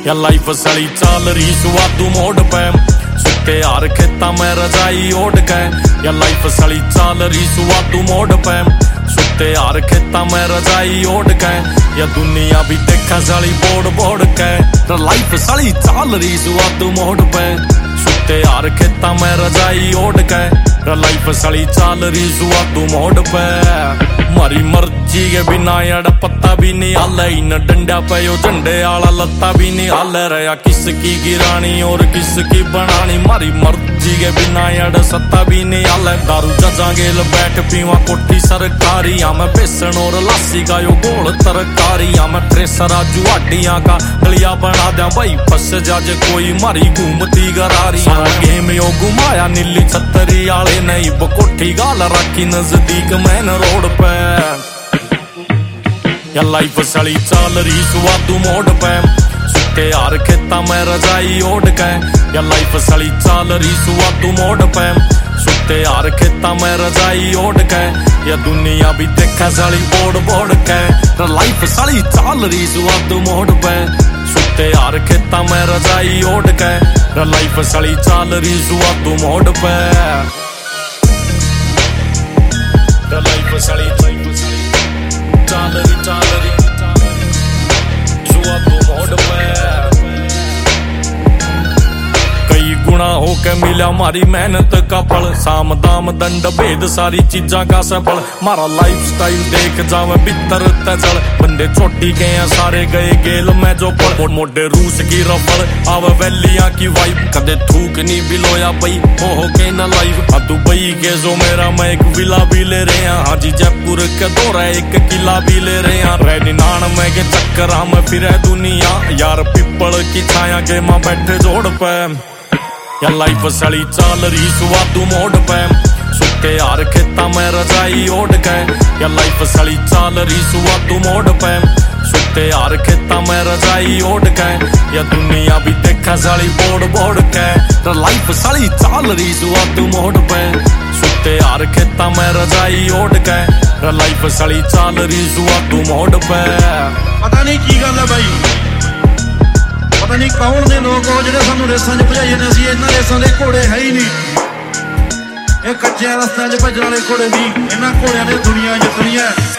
या लाइफ सड़ी चाल रही सुवादू मोड़ पे सुते यार खेता में रजाई ओढ़ के या लाइफ सड़ी चाल रही सुवादू मोड़ पे सुते यार खेता में रजाई ओढ़ के या दुनिया भी देखा सड़ी बोड़ बोड़ के लाइफ सड़ी चाल रही सुवादू मोड़ पे सुते यार खेता में रजाई ओढ़ के लाइफ सड़ी चाल रही सुवादू मोड़ पे मारी मर्जी के बिना यार पत्ता भी नहीं हाल इन डंडा पे यो झंडे आला लत्ता भी नहीं हाल रहा किसकी गिरानी और किसकी बनानी मारी मर्जी के बिना यार सत्ता भी नहीं हाल दारू जजा गेल बैठ पीवा कोठी सरकारी मैं बेसन और लस्सी का यो गोल तरकारी मैं ट्रेसरा जुआडिया का गलिया बना दिया भाई फस जाजे कोई मारी घूमती गरारी गेम यो घुमाया नीली छतरी आले नहीं बकोठी गाल रखी नजदीक मैन रोड पे या लाइफ सड़ी चाल रही सुवादू मोड़ पे सुते यार खेता में रजाई ओढ़ के या लाइफ सड़ी चाल रही सुवादू मोड़ पे सुते यार खेता में रजाई ओढ़ के या दुनिया भी देखा सड़ी बोड़ बोड़ के लाइफ सड़ी चाल रही सुवादू मोड़ पे सुते यार खेता में रजाई ओढ़ के लाइफ सड़ी चाल रही सुवादू मोड़ पे लाइफ सड़ी चाल रही सुवादू मोड़ पे कई गुना होके मिला मारी मेहनत का फल साम दाम दंड भेद सारी चीजा का सफल मारा लाइफ स्टाइल देख जावे बितर तजल बंदे छोटी गए हैं सारे गए गेल में जो पड़ मोटे रूस की रफल आव वैलिया की वाइब कदे थूक नहीं बिलोया बई हो के न लाइव दुबई के जो मेरा मैं एक विला भी ले रहे हैं हाजी जयपुर के दौरा एक किला भी ले रहे हैं रैनी नान में के चक्कर में फिर दुनिया यार पिपल की छाया के माँ बैठे जोड़ पे या लाइफ सड़ी चाल रही सुवादू मोड़ पे सुते यार खेता में रजाई ओढ़ के या लाइफ सड़ी चाल रही सुवादू मोड़ पे सुते यार खेता में रजाई ओढ़ के या दुनिया भी देखा सड़ी बोड़ बोड़ के लाइफ सड़ी चाल रही सुवादू मोड़ पे सुते यार खेता में रजाई ओढ़ के लाइफ सड़ी चाल रही सुवादू मोड़ पे पता नहीं की गल है भाई पता नहीं कौन दे लोग हो ਜਿਹੜੇ ਸਾਨੂੰ ਰੇਸਾਂ 'ਚ ਭਜਾਈ ਜਾਂਦੇ ਸੀ ਇਹਨਾਂ ਰੇਸਾਂ ਦੇ ਘੋੜੇ ਹੈ ਹੀ ਨਹੀਂ ਇਹ ਕੱਚੇ ਰਸਤਿਆਂ 'ਚ ਭੱਜਣ ਵਾਲੇ ਘੋੜੇ ਦੀ ਇਹਨਾਂ ਘੋੜਿਆਂ ਨੇ ਦੁਨੀਆ ਜਿੱਤਣੀ ਹੈ